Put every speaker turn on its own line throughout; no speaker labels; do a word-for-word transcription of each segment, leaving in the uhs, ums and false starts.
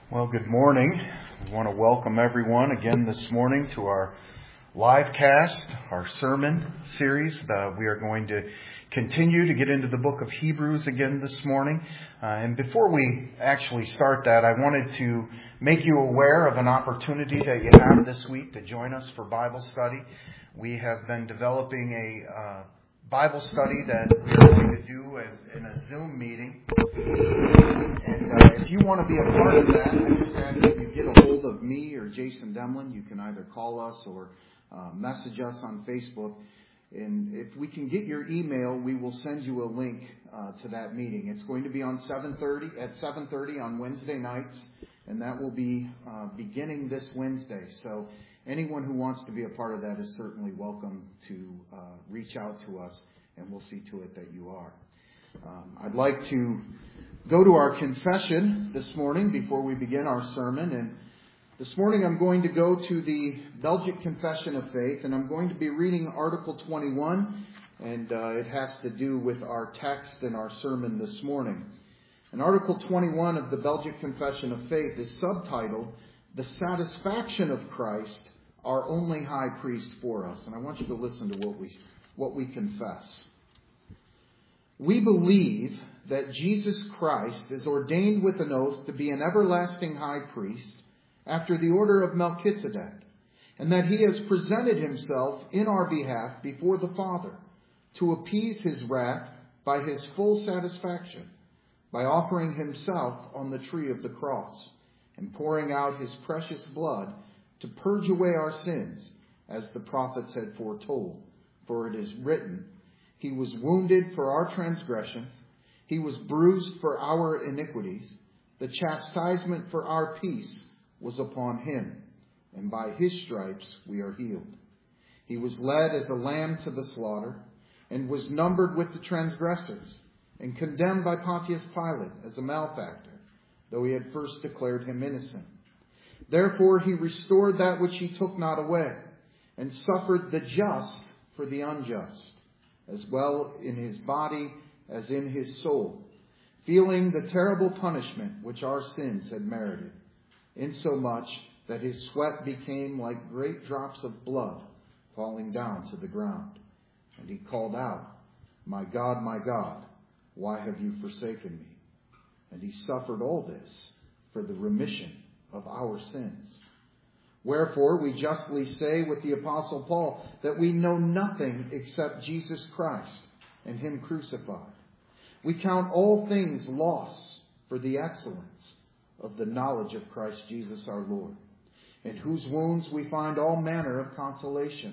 Well, good morning. We want to welcome everyone again this morning to our live cast, our sermon series. Uh, we are going to continue to get into the book of Hebrews again this morning. Uh, and before we actually start that, I wanted to make you aware of an opportunity that you have this week to join us for Bible study. We have been developing a uh, Bible study that we're going to do in a Zoom meeting. And uh, if you want to be a part of that, I just ask that you get a hold of me or Jason Demlin. You can either call us or uh, message us on Facebook. And if we can get your email, we will send you a link uh, to that meeting. It's going to be on seven thirty at seven thirty on Wednesday nights, and that will be uh, beginning this Wednesday. So anyone who wants to be a part of that is certainly welcome to uh, reach out to us, and we'll see to it that you are. Um, I'd like to go to our confession this morning before we begin our sermon. And this morning I'm going to go to the Belgic Confession of Faith, and I'm going to be reading Article twenty-one, and uh, it has to do with our text and our sermon this morning. And Article twenty-one of the Belgic Confession of Faith is subtitled, "The Satisfaction of Christ, Our Only High Priest for Us." And I want you to listen to what we, what we confess. We believe that Jesus Christ is ordained with an oath to be an everlasting high priest after the order of Melchizedek, and that he has presented himself in our behalf before the Father to appease his wrath by his full satisfaction, by offering himself on the tree of the cross and pouring out his precious blood to purge away our sins, as the prophets had foretold. For it is written, "He was wounded for our transgressions, he was bruised for our iniquities. The chastisement for our peace was upon him, and by his stripes we are healed. He was led as a lamb to the slaughter, and was numbered with the transgressors, and condemned by Pontius Pilate as a malefactor, though he had first declared him innocent. Therefore he restored that which he took not away, and suffered the just for the unjust, as well in his body as in his soul, feeling the terrible punishment which our sins had merited, insomuch that his sweat became like great drops of blood falling down to the ground. And he called out, 'My God, my God, why have you forsaken me?' And he suffered all this for the remission of our sins. Wherefore we justly say with the Apostle Paul that we know nothing except Jesus Christ and him crucified. We count all things loss for the excellence of the knowledge of Christ Jesus our Lord, in whose wounds we find all manner of consolation.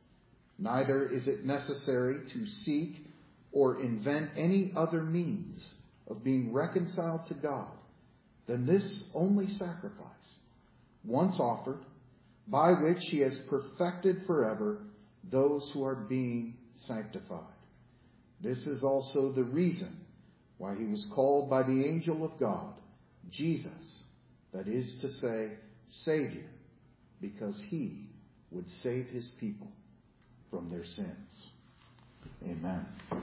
Neither is it necessary to seek or invent any other means of being reconciled to God than this only sacrifice, once offered, by which he has perfected forever those who are being sanctified. This is also the reason why he was called by the angel of God Jesus, that is to say, Savior, because he would save his people from their sins." Amen.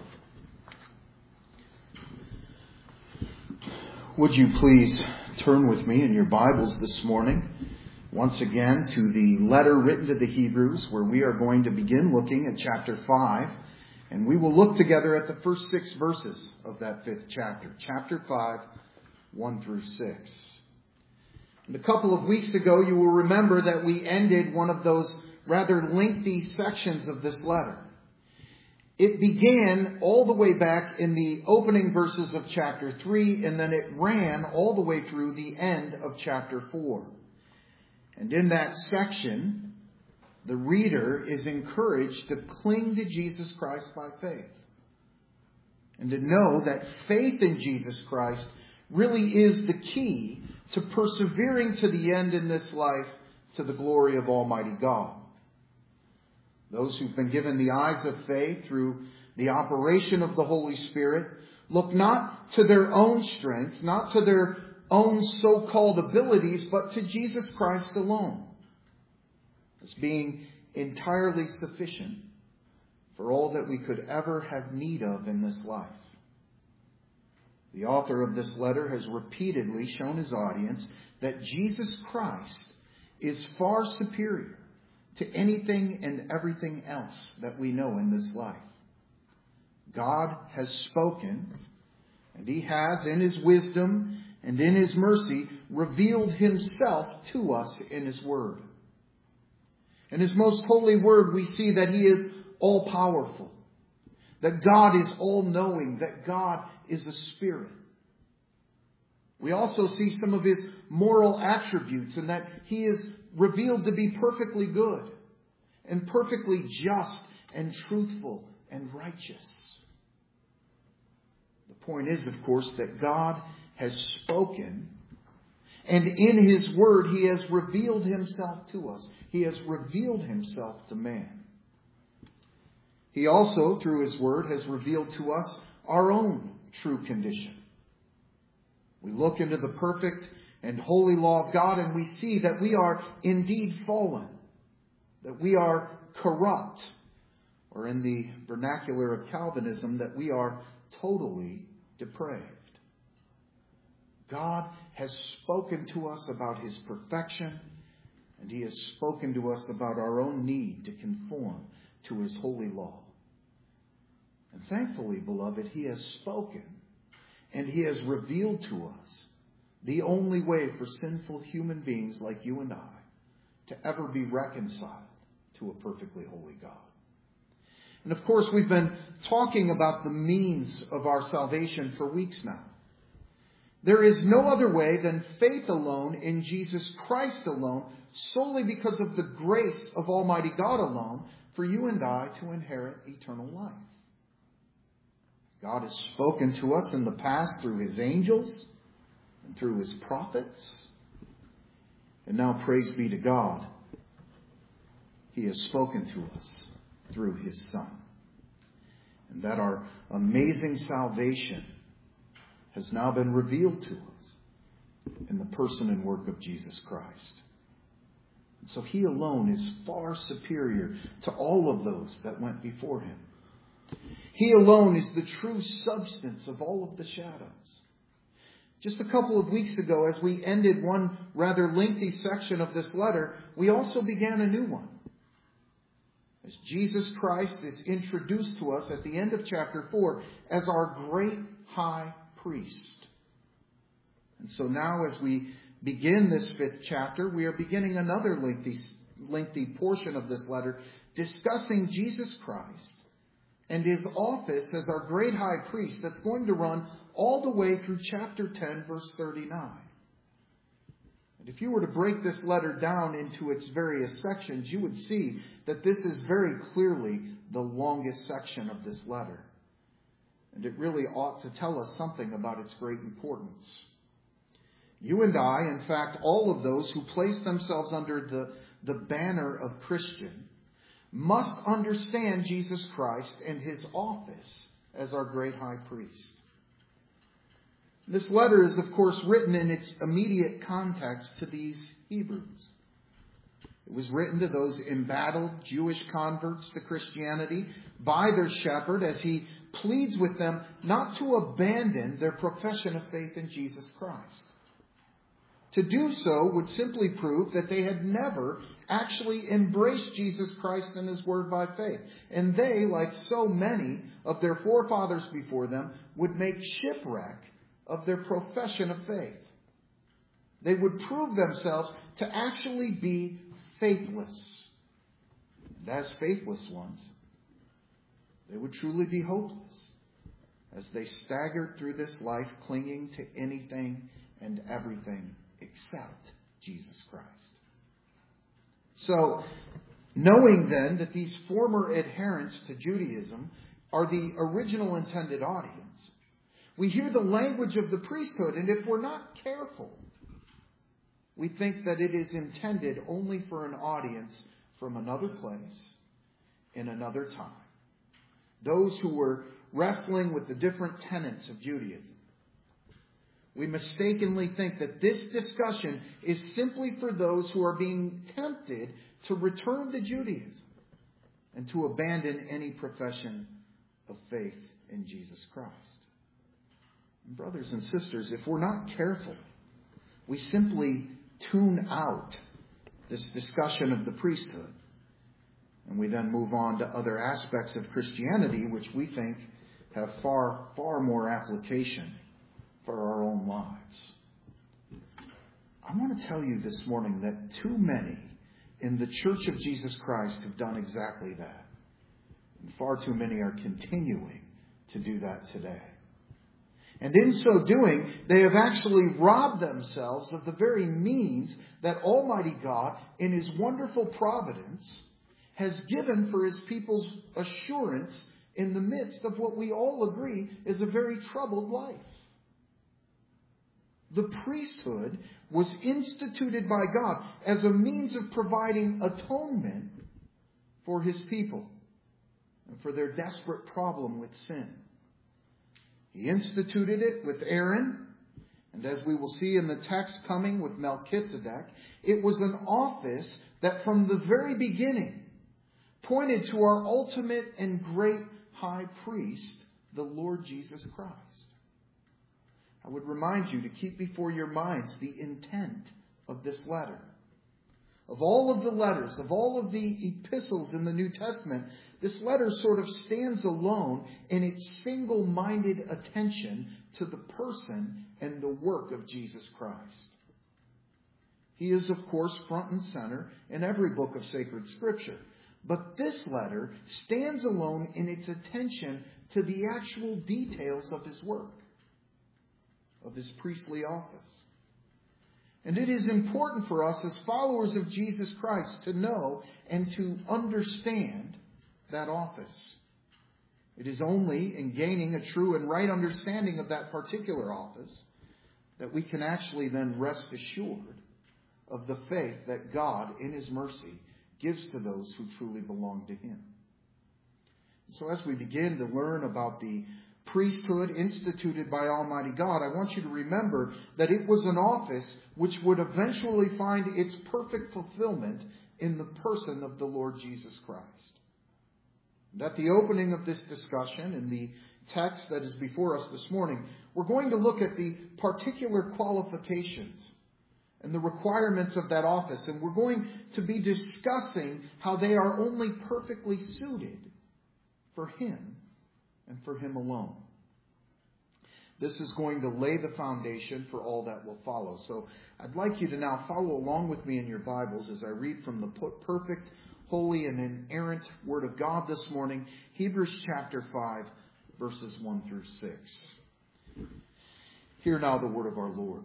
Would you please turn with me in your Bibles this morning once again to the letter written to the Hebrews, where we are going to begin looking at chapter five. And we will look together at the first six verses of that fifth chapter. Chapter five, one through six. And a couple of weeks ago, you will remember that we ended one of those rather lengthy sections of this letter. It began all the way back in the opening verses of chapter three, and then it ran all the way through the end of chapter four. And in that section, the reader is encouraged to cling to Jesus Christ by faith, and to know that faith in Jesus Christ really is the key to persevering to the end in this life to the glory of Almighty God. Those who've been given the eyes of faith through the operation of the Holy Spirit look not to their own strength, not to their own so-called abilities, but to Jesus Christ alone, as being entirely sufficient for all that we could ever have need of in this life. The author of this letter has repeatedly shown his audience that Jesus Christ is far superior to anything and everything else that we know in this life. God has spoken, and He has, in His wisdom and in His mercy, revealed Himself to us in His Word. In His most holy Word, we see that He is all-powerful, that God is all-knowing, that God is a spirit. We also see some of His moral attributes, and that He is revealed to be perfectly good and perfectly just and truthful and righteous. The point is, of course, that God has spoken, and in His Word He has revealed Himself to us. He has revealed Himself to man. He also, through His Word, has revealed to us our own true condition. We look into the perfect and holy law of God, and we see that we are indeed fallen, that we are corrupt, or in the vernacular of Calvinism, that we are totally depraved. God has spoken to us about His perfection, and He has spoken to us about our own need to conform to His holy law. And thankfully, beloved, He has spoken, and He has revealed to us the only way for sinful human beings like you and I to ever be reconciled to a perfectly holy God. And of course, we've been talking about the means of our salvation for weeks now. There is no other way than faith alone in Jesus Christ alone, solely because of the grace of Almighty God alone, for you and I to inherit eternal life. God has spoken to us in the past through His angels and through His prophets. And now, praise be to God, He has spoken to us through His Son. And that our amazing salvation has now been revealed to us in the person and work of Jesus Christ. And so He alone is far superior to all of those that went before Him. He alone is the true substance of all of the shadows. Just a couple of weeks ago, as we ended one rather lengthy section of this letter, we also began a new one. As Jesus Christ is introduced to us at the end of chapter four as our great high priest. And so now as we begin this fifth chapter, we are beginning another lengthy, lengthy portion of this letter discussing Jesus Christ and His office as our great high priest that's going to run all the way through chapter ten, verse thirty-nine. And if you were to break this letter down into its various sections, you would see that this is very clearly the longest section of this letter. And it really ought to tell us something about its great importance. You and I, in fact, all of those who place themselves under the, the banner of Christian, must understand Jesus Christ and His office as our great high priest. This letter is, of course, written in its immediate context to these Hebrews. It was written to those embattled Jewish converts to Christianity by their shepherd as he pleads with them not to abandon their profession of faith in Jesus Christ. To do so would simply prove that they had never actually embraced Jesus Christ and His Word by faith. And they, like so many of their forefathers before them, would make shipwreck of their profession of faith. They would prove themselves to actually be faithless. And as faithless ones, they would truly be hopeless as they staggered through this life clinging to anything and everything except Jesus Christ. So, knowing then that these former adherents to Judaism are the original intended audience, we hear the language of the priesthood, and if we're not careful, we think that it is intended only for an audience from another place, in another time. Those who were wrestling with the different tenets of Judaism. We mistakenly think that this discussion is simply for those who are being tempted to return to Judaism and to abandon any profession of faith in Jesus Christ. Brothers and sisters, if we're not careful, we simply tune out this discussion of the priesthood. And we then move on to other aspects of Christianity which we think have far, far more application for our own lives. I want to tell you this morning that too many in the Church of Jesus Christ have done exactly that. And far too many are continuing to do that today. And in so doing, they have actually robbed themselves of the very means that Almighty God, in His wonderful providence, has given for His people's assurance in the midst of what we all agree is a very troubled life. The priesthood was instituted by God as a means of providing atonement for His people and for their desperate problem with sin. He instituted it with Aaron, and as we will see in the text coming with Melchizedek, it was an office that from the very beginning pointed to our ultimate and great high priest, the Lord Jesus Christ. I would remind you to keep before your minds the intent of this letter. Of all of the letters, of all of the epistles in the New Testament, this letter sort of stands alone in its single-minded attention to the person and the work of Jesus Christ. He is, of course, front and center in every book of sacred Scripture. But this letter stands alone in its attention to the actual details of His work, of His priestly office. And it is important for us as followers of Jesus Christ to know and to understand that office. It is only in gaining a true and right understanding of that particular office that we can actually then rest assured of the faith that God, in His mercy, gives to those who truly belong to Him. So as we begin to learn about the priesthood instituted by Almighty God, I want you to remember that it was an office which would eventually find its perfect fulfillment in the person of the Lord Jesus Christ. And at the opening of this discussion, in the text that is before us this morning, we're going to look at the particular qualifications and the requirements of that office. And we're going to be discussing how they are only perfectly suited for Him and for Him alone. This is going to lay the foundation for all that will follow. So I'd like you to now follow along with me in your Bibles as I read from the perfect, holy, and inerrant Word of God this morning, Hebrews chapter five, verses one through six. Hear now the word of our Lord.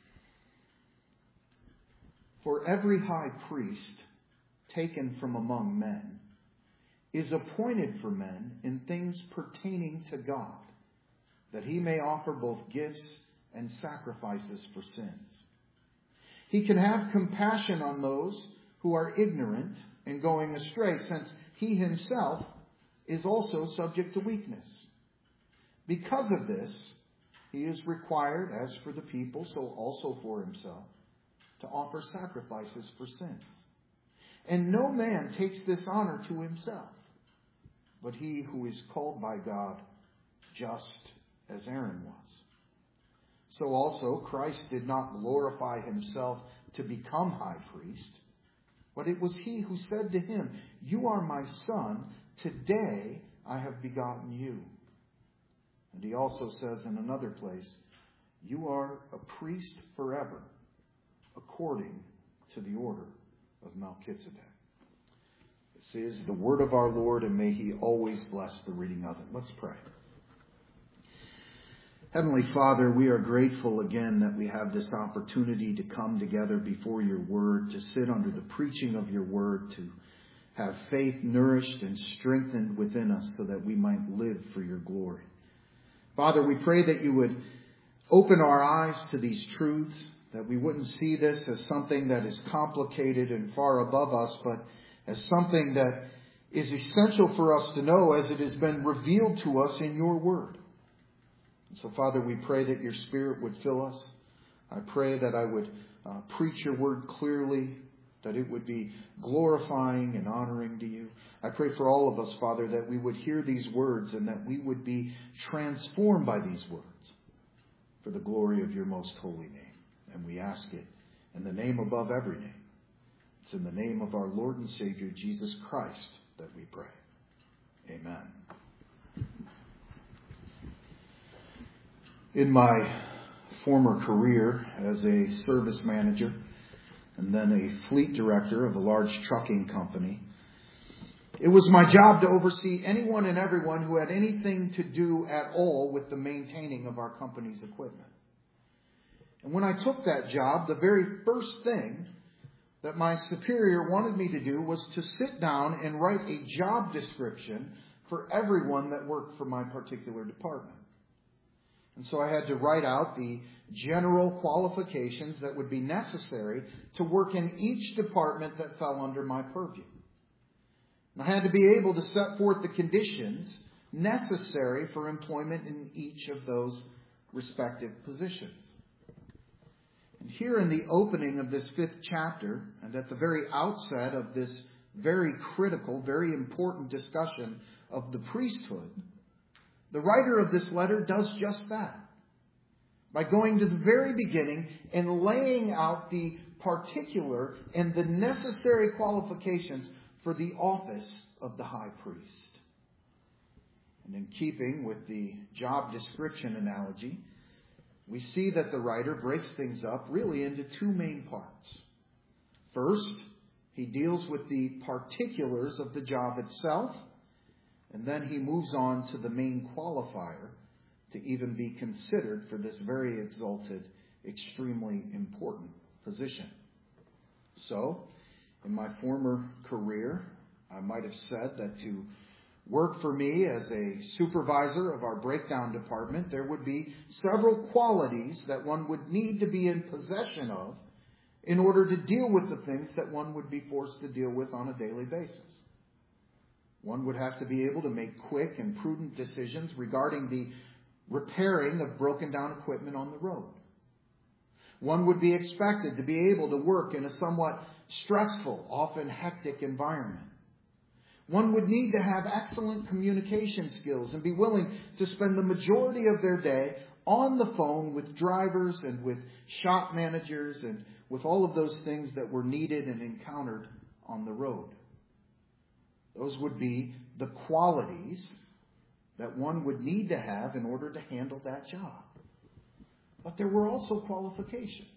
For every high priest taken from among men is appointed for men in things pertaining to God, that He may offer both gifts and sacrifices for sins. He can have compassion on those who are ignorant and going astray, since He Himself is also subject to weakness. Because of this, He is required, as for the people, so also for Himself, to offer sacrifices for sins. And no man takes this honor to himself, but he who is called by God, just as Aaron was. So also Christ did not glorify Himself to become high priest, but it was He who said to Him, "You are my Son, today I have begotten you." And He also says in another place, "You are a priest forever, according to the order of Melchizedek." This is the word of our Lord, and may He always bless the reading of it. Let's pray. Heavenly Father, we are grateful again that we have this opportunity to come together before your word, to sit under the preaching of your word, to have faith nourished and strengthened within us so that we might live for your glory. Father, we pray that you would open our eyes to these truths, that we wouldn't see this as something that is complicated and far above us, but as something that is essential for us to know as it has been revealed to us in your word. So, Father, we pray that your Spirit would fill us. I pray that I would uh, preach your word clearly, that it would be glorifying and honoring to you. I pray for all of us, Father, that we would hear these words and that we would be transformed by these words, for the glory of your most holy name. And we ask it in the name above every name. It's in the name of our Lord and Savior, Jesus Christ, that we pray. Amen. In my former career as a service manager and then a fleet director of a large trucking company, it was my job to oversee anyone and everyone who had anything to do at all with the maintaining of our company's equipment. And when I took that job, the very first thing that my superior wanted me to do was to sit down and write a job description for everyone that worked for my particular department. And so I had to write out the general qualifications that would be necessary to work in each department that fell under my purview. And I had to be able to set forth the conditions necessary for employment in each of those respective positions. And here in the opening of this fifth chapter, and at the very outset of this very critical, very important discussion of the priesthood, the writer of this letter does just that. By going to the very beginning and laying out the particular and the necessary qualifications for the office of the high priest. And in keeping with the job description analogy, we see that the writer breaks things up really into two main parts. First, he deals with the particulars of the job itself, and then he moves on to the main qualifier to even be considered for this very exalted, extremely important position. So, in my former career, I might have said that to work for me as a supervisor of our breakdown department, there would be several qualities that one would need to be in possession of in order to deal with the things that one would be forced to deal with on a daily basis. One would have to be able to make quick and prudent decisions regarding the repairing of broken down equipment on the road. One would be expected to be able to work in a somewhat stressful, often hectic environment. One would need to have excellent communication skills and be willing to spend the majority of their day on the phone with drivers and with shop managers and with all of those things that were needed and encountered on the road. Those would be the qualities that one would need to have in order to handle that job. But there were also qualifications.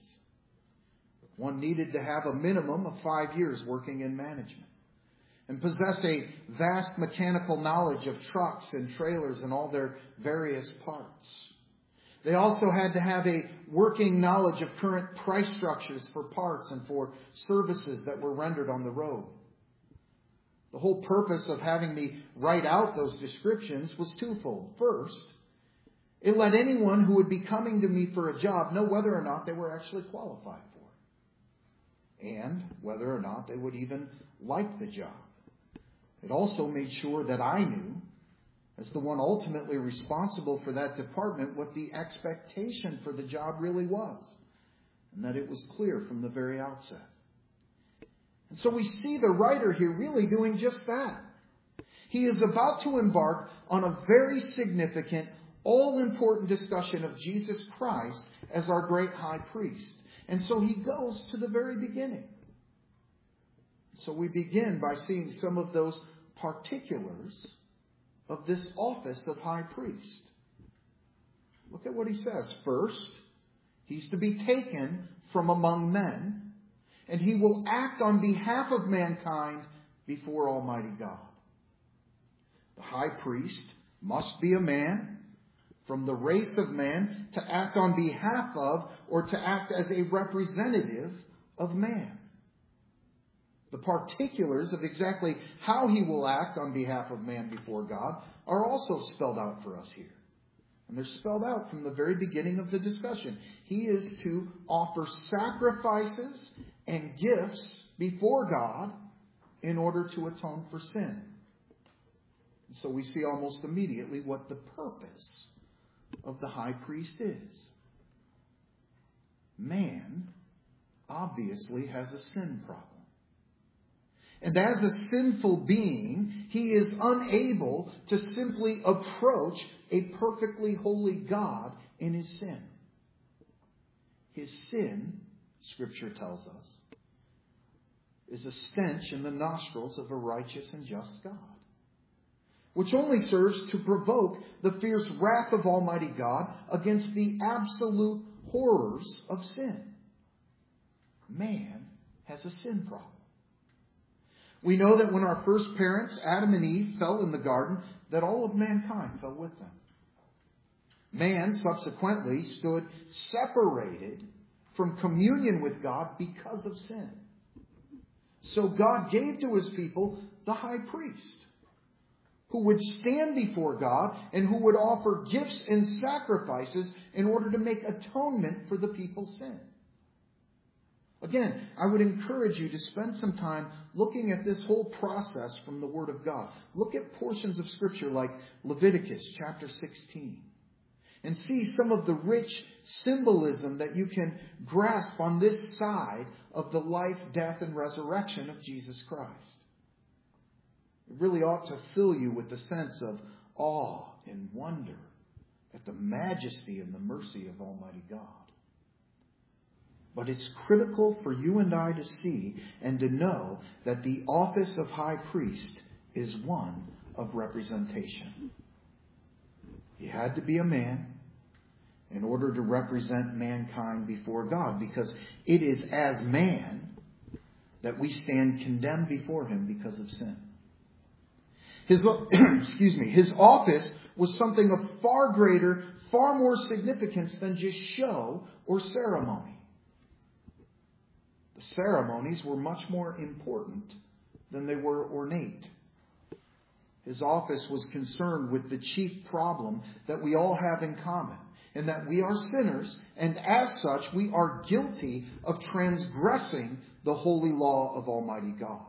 One needed to have a minimum of five years working in management and possess a vast mechanical knowledge of trucks and trailers and all their various parts. They also had to have a working knowledge of current price structures for parts and for services that were rendered on the road. The whole purpose of having me write out those descriptions was twofold. First, it let anyone who would be coming to me for a job know whether or not they were actually qualified for it, and whether or not they would even like the job. It also made sure that I knew, as the one ultimately responsible for that department, what the expectation for the job really was, and that it was clear from the very outset. And so we see the writer here really doing just that. He is about to embark on a very significant, all-important discussion of Jesus Christ as our great high priest. And so he goes to the very beginning. So we begin by seeing some of those particulars of this office of high priest. Look at what he says. First, he's to be taken from among men, and he will act on behalf of mankind before Almighty God. The high priest must be a man from the race of man to act on behalf of or to act as a representative of man. The particulars of exactly how he will act on behalf of man before God are also spelled out for us here. And they're spelled out from the very beginning of the discussion. He is to offer sacrifices and gifts before God in order to atone for sin. And so we see almost immediately what the purpose of the high priest is. Man obviously has a sin problem. And as a sinful being, he is unable to simply approach a perfectly holy God in his sin.
his sin, Scripture tells us, is a stench in the nostrils of a righteous and just God, which only serves to provoke the fierce wrath of Almighty God against the absolute horrors of sin. Man has a sin problem. We know that when our first parents, Adam and Eve, fell in the garden, that all of mankind fell with them. Man subsequently stood separated from communion with God because of sin. So God gave to his people the high priest, who would stand before God and who would offer gifts and sacrifices in order to make atonement for the people's sin. Again, I would encourage you to spend some time looking at this whole process from the Word of God. Look at portions of Scripture like Leviticus chapter sixteen and see some of the rich symbolism that you can grasp on this side of the life, death, and resurrection of Jesus Christ. It really ought to fill you with the sense of awe and wonder at the majesty and the mercy of Almighty God. But it's critical for you and I to see and to know that the office of high priest is one of representation. He had to be a man in order to represent mankind before God, because it is as man that we stand condemned before him because of sin. His, excuse me, his office was something of far greater, far more significance than just show or ceremony. The ceremonies were much more important than they were ornate. His office was concerned with the chief problem that we all have in common, and that we are sinners, and as such we are guilty of transgressing the holy law of Almighty God.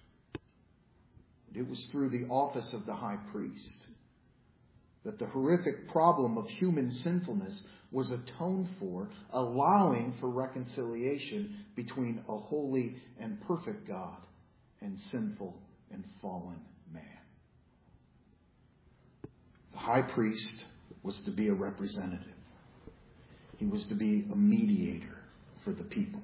It was through the office of the high priest that the horrific problem of human sinfulness was atoned for, allowing for reconciliation between a holy and perfect God and sinful and fallen man. The high priest was to be a representative. He was to be a mediator for the people.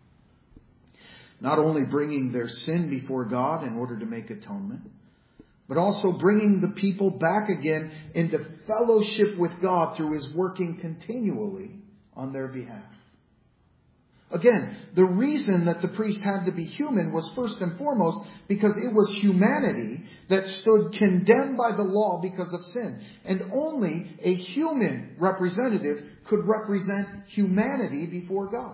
Not only bringing their sin before God in order to make atonement, but also bringing the people back again into fellowship with God through his working continually on their behalf. Again, the reason that the priest had to be human was first and foremost because it was humanity that stood condemned by the law because of sin. And only a human representative could represent humanity before God.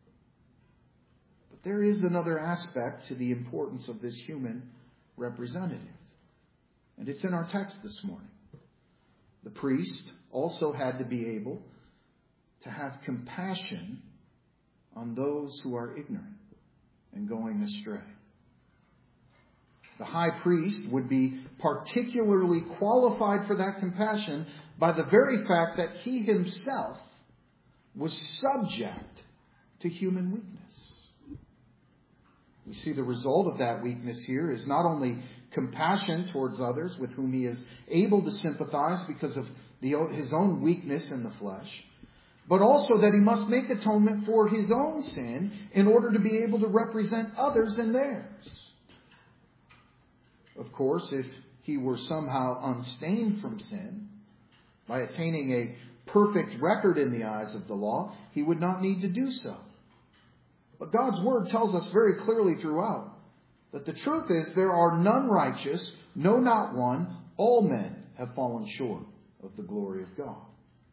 But there is another aspect to the importance of this human representative. And it's in our text this morning. The priest also had to be able to have compassion on those who are ignorant and going astray. The high priest would be particularly qualified for that compassion by the very fact that he himself was subject to human weakness. We see the result of that weakness here is not only compassion towards others with whom he is able to sympathize because of the, his own weakness in the flesh, but also that he must make atonement for his own sin in order to be able to represent others in theirs. Of course, if he were somehow unstained from sin, by attaining a perfect record in the eyes of the law, he would not need to do so. But God's Word tells us very clearly throughout that the truth is there are none righteous, no, not one. All men have fallen short of the glory of God.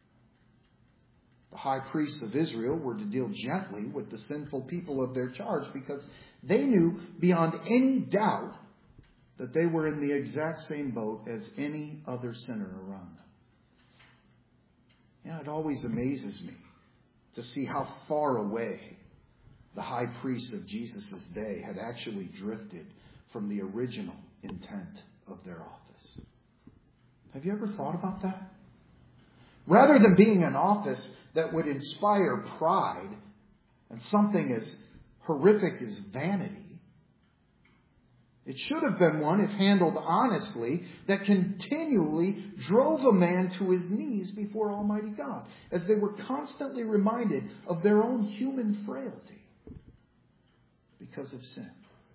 The high priests of Israel were to deal gently with the sinful people of their charge because they knew beyond any doubt that they were in the exact same boat as any other sinner around them. Yeah, it always amazes me to see how far away the high priests of Jesus' day had actually drifted from the original intent of their office. Have you ever thought about that? Rather than being an office that would inspire pride and something as horrific as vanity, It should have been one, if handled honestly, that continually drove a man to his knees before Almighty God, as they were constantly reminded of their own human frailty because of sin.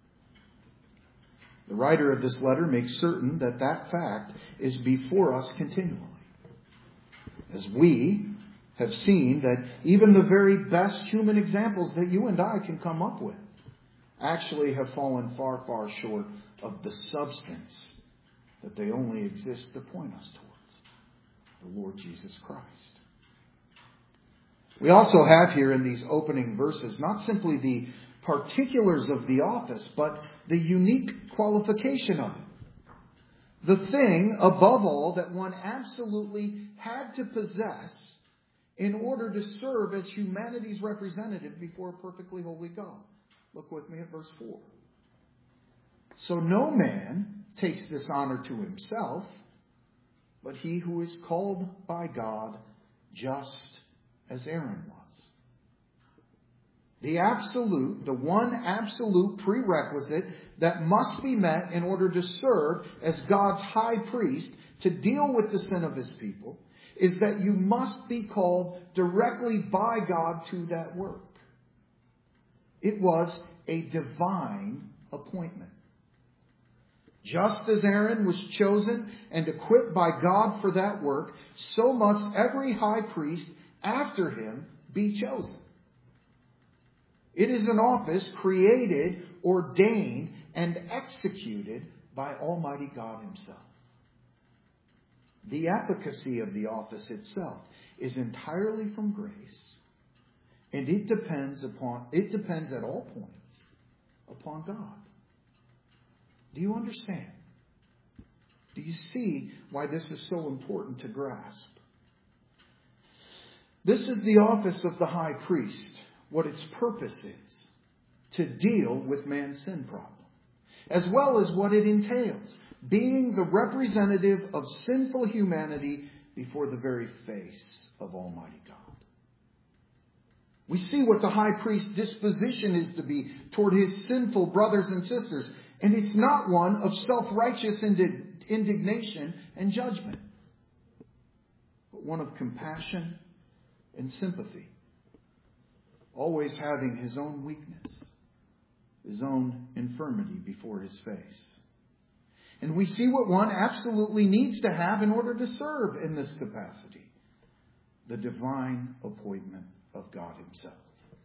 The writer of this letter makes certain that that fact is before us continually, as we have seen that even the very best human examples that you and I can come up with actually have fallen far, far short of the substance that they only exist to point us towards, the Lord Jesus Christ. We also have here in these opening verses not simply the particulars of the office, but the unique qualification of it. The thing, above all, that one absolutely had to possess in order to serve as humanity's representative before a perfectly holy God. Look with me at verse four. So no man takes this honor to himself, but he who is called by God, just as Aaron was. The absolute, the one absolute prerequisite that must be met in order to serve as God's high priest to deal with the sin of his people is that you must be called directly by God to that work. It was a divine appointment. Just as Aaron was chosen and equipped by God for that work, so must every high priest after him be chosen. It is an office created, ordained, and executed by Almighty God himself. The efficacy of the office itself is entirely from grace, and it depends upon it depends at all points upon God. Do you understand? Do you see why this is so important to grasp? This is the office of the high priest. What its purpose is to deal with man's sin problem, as well as what it entails, being the representative of sinful humanity before the very face of Almighty God. We see what the high priest's disposition is to be toward his sinful brothers and sisters, and it's not one of self-righteous indignation and judgment, but one of compassion and sympathy. Always having his own weakness, his own infirmity before his face. And we see what one absolutely needs to have in order to serve in this capacity. The divine appointment of God himself.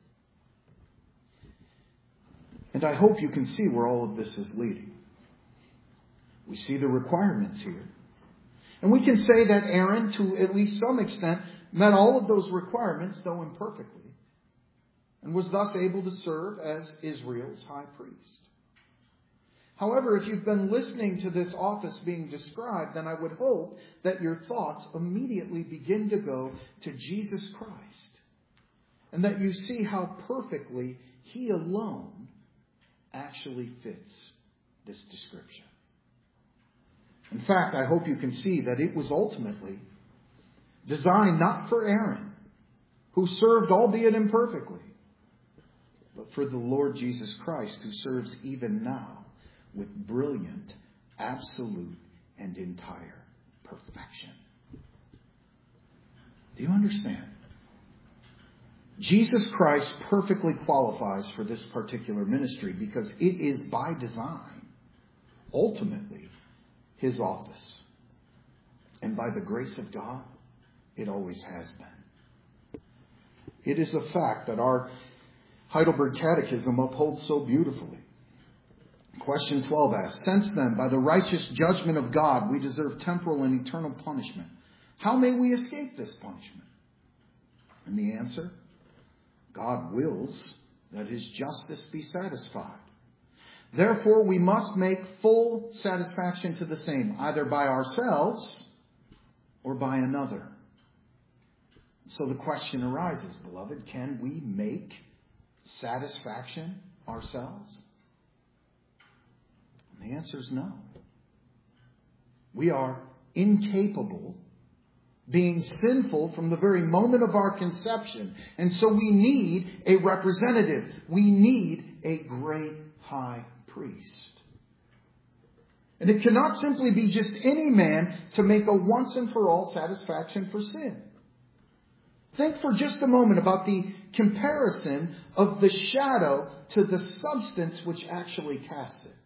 And I hope you can see where all of this is leading. We see the requirements here. And we can say that Aaron, to at least some extent, met all of those requirements, though imperfectly, and was thus able to serve as Israel's high priest. However, if you've been listening to this office being described, then I would hope that your thoughts immediately begin to go to Jesus Christ, and that you see how perfectly he alone actually fits this description. In fact, I hope you can see that it was ultimately designed not for Aaron, who served albeit imperfectly, but for the Lord Jesus Christ, who serves even now with brilliant, absolute, and entire perfection. Do you understand? Jesus Christ perfectly qualifies for this particular ministry because it is by design, ultimately, his office. And by the grace of God, it always has been. It is a fact that our Heidelberg Catechism upholds so beautifully. Question twelve asks, since then, by the righteous judgment of God, we deserve temporal and eternal punishment. How may we escape this punishment? And the answer, God wills that his justice be satisfied. Therefore, we must make full satisfaction to the same, either by ourselves or by another. So the question arises, beloved, can we make satisfaction ourselves? And the answer is no. We are incapable, being sinful from the very moment of our conception. And so we need a representative. We need a great high priest. And it cannot simply be just any man to make a once and for all satisfaction for sin. Think for just a moment about the comparison of the shadow to the substance which actually casts it.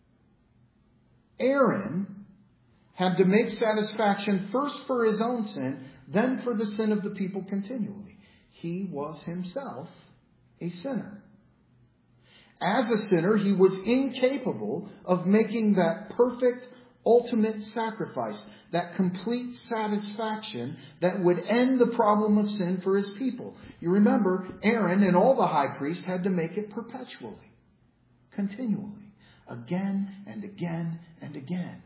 Aaron had to make satisfaction first for his own sin, then for the sin of the people continually. He was himself a sinner. As a sinner, he was incapable of making that perfect, ultimate sacrifice, that complete satisfaction that would end the problem of sin for his people. You remember, Aaron and all the high priests had to make it perpetually, continually, again and again and again.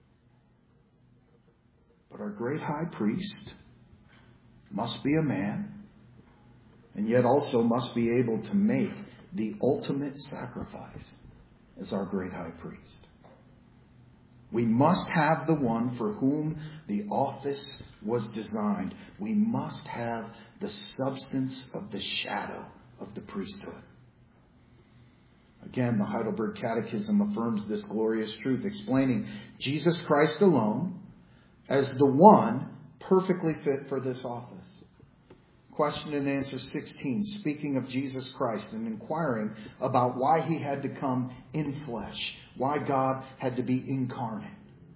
But our great high priest must be a man, and yet also must be able to make the ultimate sacrifice as our great high priest. We must have the one for whom the office was designed. We must have the substance of the shadow of the priesthood. Again, the Heidelberg Catechism affirms this glorious truth, explaining Jesus Christ alone as the one perfectly fit for this office. Question and answer sixteen, speaking of Jesus Christ and inquiring about why he had to come in flesh, why God had to be incarnate.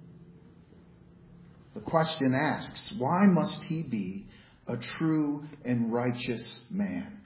The question asks, why must he be a true and righteous man?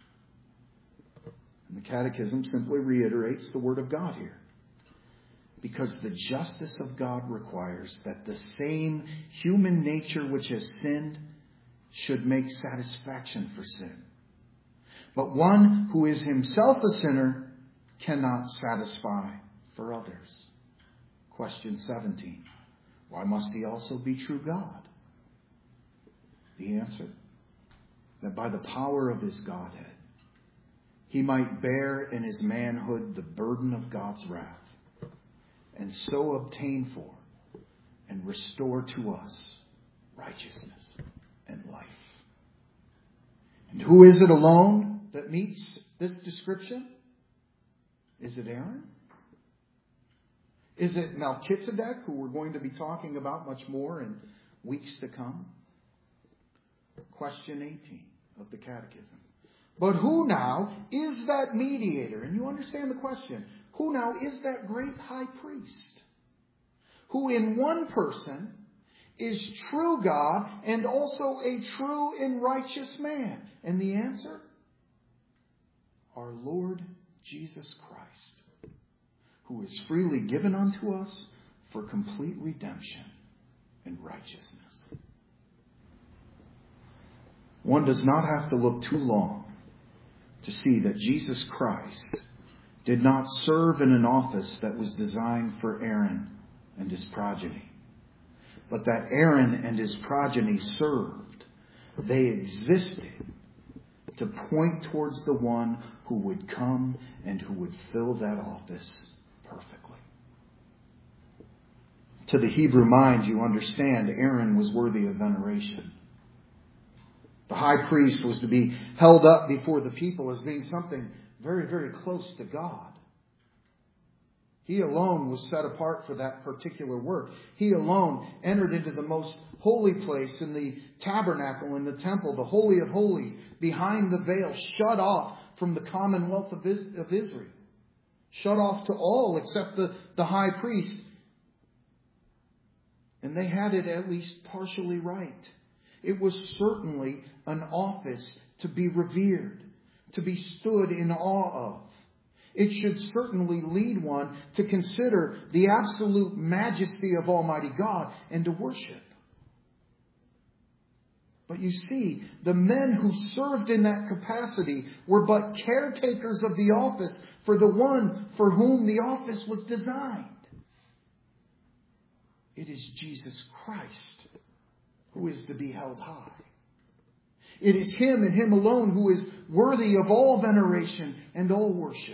And the Catechism simply reiterates the Word of God here. Because the justice of God requires that the same human nature which has sinned should make satisfaction for sin. But one who is himself a sinner cannot satisfy for others. Question seventeen. Why must he also be true God? The answer, that by the power of his Godhead, he might bear in his manhood the burden of God's wrath, and so obtain for and restore to us righteousness and life. And who is it alone that meets this description? Is it Aaron? Is it Melchizedek, who we're going to be talking about much more in weeks to come? Question eighteen of the Catechism. But who now is that mediator? And you understand the question. Who now is that great high priest? Who in one person is true God and also a true and righteous man? And the answer? Our Lord Jesus Christ, who is freely given unto us for complete redemption and righteousness. One does not have to look too long to see that Jesus Christ did not serve in an office that was designed for Aaron and his progeny, but that Aaron and his progeny served. They existed to point towards the one who would come and who would fill that office perfectly. To the Hebrew mind, you understand, Aaron was worthy of veneration. The high priest was to be held up before the people as being something very, very close to God. He alone was set apart for that particular work. He alone entered into the most holy place in the tabernacle, in the temple, the Holy of Holies, behind the veil, shut off from the commonwealth of Israel. Shut off to all except the, the high priest. And they had it at least partially right. It was certainly an office to be revered, to be stood in awe of. It should certainly lead one to consider the absolute majesty of Almighty God and to worship. But you see, the men who served in that capacity were but caretakers of the office for the one for whom the office was designed. It is Jesus Christ who is to be held high. It is Him and Him alone who is worthy of all veneration and all worship.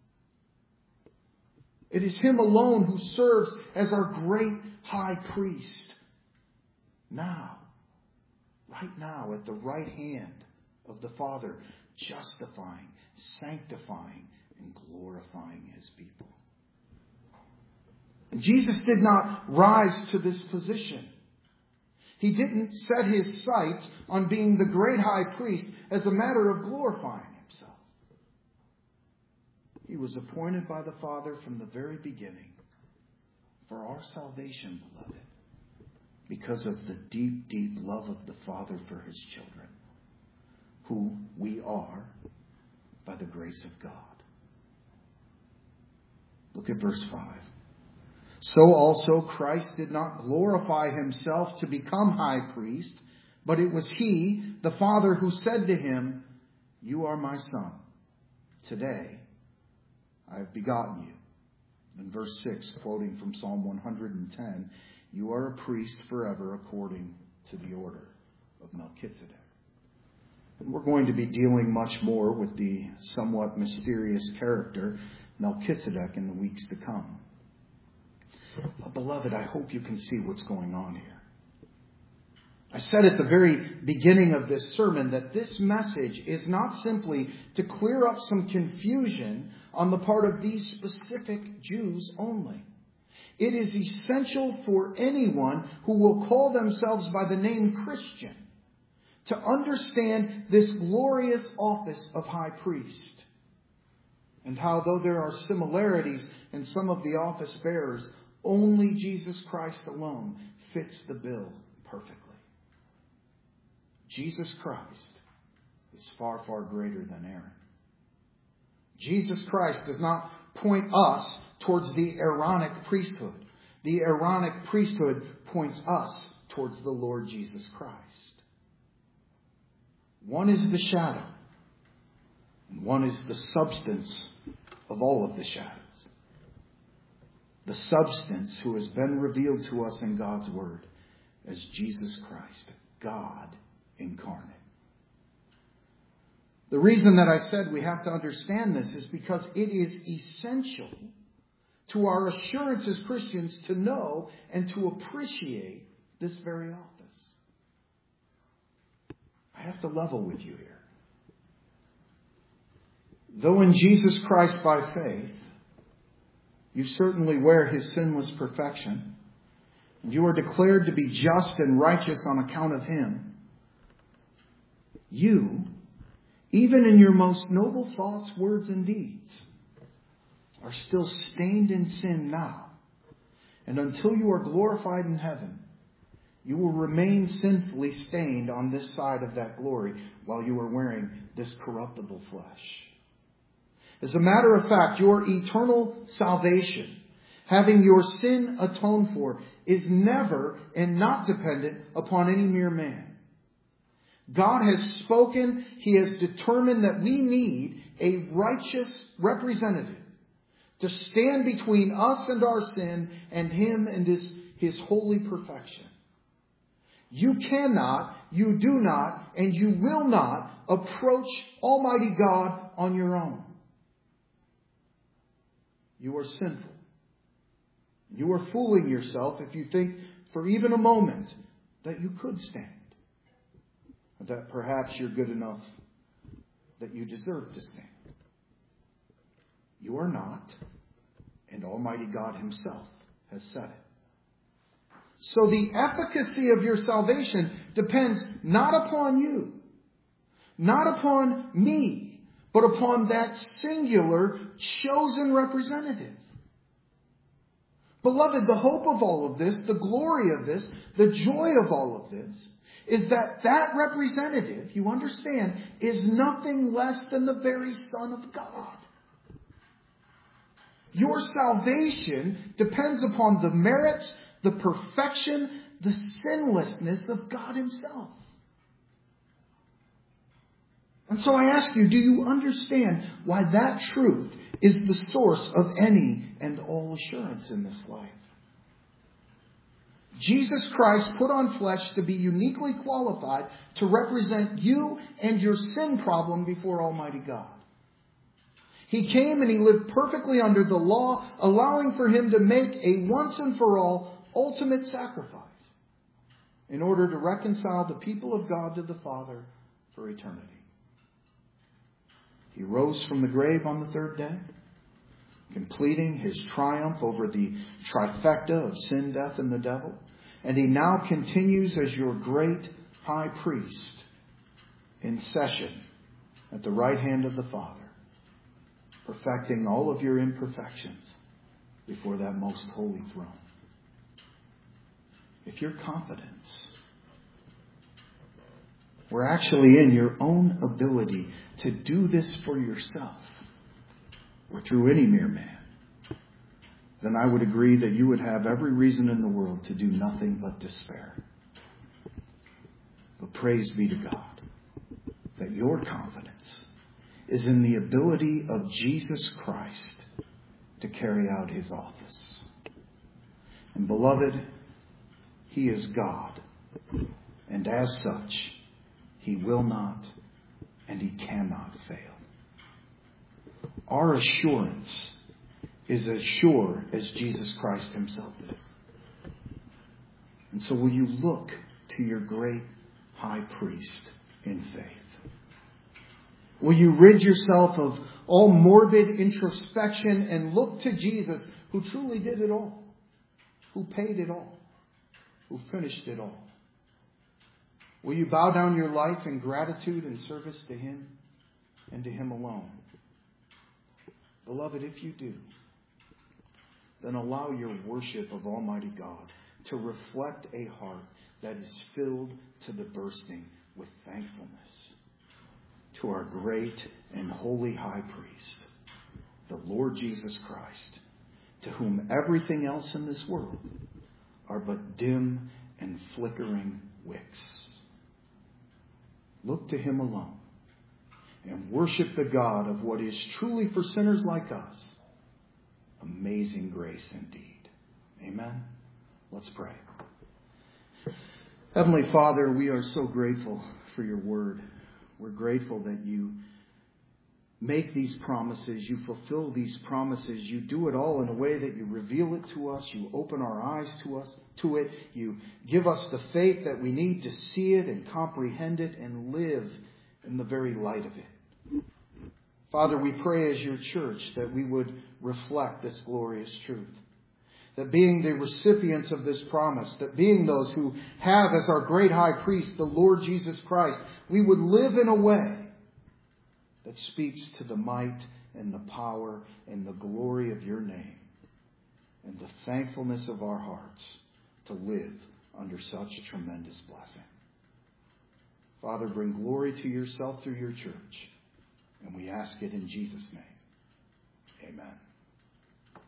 It is Him alone who serves as our great high priest. Now, right now, at the right hand of the Father, justifying, sanctifying, and glorifying His people. Jesus did not rise to this position. He didn't set his sights on being the great high priest as a matter of glorifying himself. He was appointed by the Father from the very beginning for our salvation, beloved, because of the deep, deep love of the Father for his children, who we are by the grace of God. Look at verse five. So also Christ did not glorify himself to become high priest, but it was he, the Father, who said to him, "You are my Son. Today I have begotten you." In verse six, quoting from Psalm one hundred ten, "You are a priest forever according to the order of Melchizedek." And we're going to be dealing much more with the somewhat mysterious character Melchizedek in the weeks to come. But beloved, I hope you can see what's going on here. I said at the very beginning of this sermon that this message is not simply to clear up some confusion on the part of these specific Jews only. It is essential for anyone who will call themselves by the name Christian to understand this glorious office of high priest, and how, though there are similarities in some of the office bearers, only Jesus Christ alone fits the bill perfectly. Jesus Christ is far, far greater than Aaron. Jesus Christ does not point us towards the Aaronic priesthood. The Aaronic priesthood points us towards the Lord Jesus Christ. One is the shadow, and one is the substance of all of the shadows. The substance who has been revealed to us in God's Word as Jesus Christ, God incarnate. The reason that I said we have to understand this is because it is essential to our assurance as Christians to know and to appreciate this very office. I have to level with you here. Though in Jesus Christ by faith, you certainly wear his sinless perfection, and you are declared to be just and righteous on account of him, you, even in your most noble thoughts, words, and deeds, are still stained in sin now. And until you are glorified in heaven, you will remain sinfully stained on this side of that glory while you are wearing this corruptible flesh. As a matter of fact, your eternal salvation, having your sin atoned for, is never and not dependent upon any mere man. God has spoken. He has determined that we need a righteous representative to stand between us and our sin and him and his, his holy perfection. You cannot, you do not, and you will not approach Almighty God on your own. You are sinful. You are fooling yourself if you think for even a moment that you could stand. That perhaps you're good enough that you deserve to stand. You are not, and Almighty God himself has said it. So the efficacy of your salvation depends not upon you, not upon me, but upon that singular chosen representative. Beloved, the hope of all of this, the glory of this, the joy of all of this, is that that representative, you understand, is nothing less than the very Son of God. Your salvation depends upon the merits, the perfection, the sinlessness of God himself. And so I ask you, do you understand why that truth is the source of any and all assurance in this life? Jesus Christ put on flesh to be uniquely qualified to represent you and your sin problem before Almighty God. He came and he lived perfectly under the law, allowing for him to make a once and for all ultimate sacrifice in order to reconcile the people of God to the Father for eternity. He rose from the grave on the third day, completing his triumph over the trifecta of sin, death, and the devil. And he now continues as your great high priest in session at the right hand of the Father, perfecting all of your imperfections before that most holy throne. If your confidence were actually in your own ability to do this for yourself or through any mere man, then I would agree that you would have every reason in the world to do nothing but despair. But praise be to God that your confidence is in the ability of Jesus Christ to carry out his office. And beloved, he is God. And as such, he will not and he cannot fail. Our assurance is as sure as Jesus Christ himself is. And so will you look to your great high priest in faith? Will you rid yourself of all morbid introspection and look to Jesus, who truly did it all, who paid it all, who finished it all? Will you bow down your life in gratitude and service to him and to him alone? Beloved, if you do, then allow your worship of Almighty God to reflect a heart that is filled to the bursting with thankfulness to our great and holy high priest, the Lord Jesus Christ, to whom everything else in this world are but dim and flickering wicks. Look to him alone and worship the God of what is truly for sinners like us amazing grace indeed. Amen. Let's pray. Heavenly Father, we are so grateful for your word. We're grateful that you make these promises, you fulfill these promises, you do it all in a way that you reveal it to us, you open our eyes to us to it, you give us the faith that we need to see it and comprehend it and live in the very light of it. Father, we pray as your church that we would reflect this glorious truth. That being the recipients of this promise, that being those who have as our great high priest the Lord Jesus Christ, we would live in a way that speaks to the might and the power and the glory of your name and the thankfulness of our hearts to live under such tremendous blessing. Father, bring glory to yourself through your church. And we ask it in Jesus' name. Amen.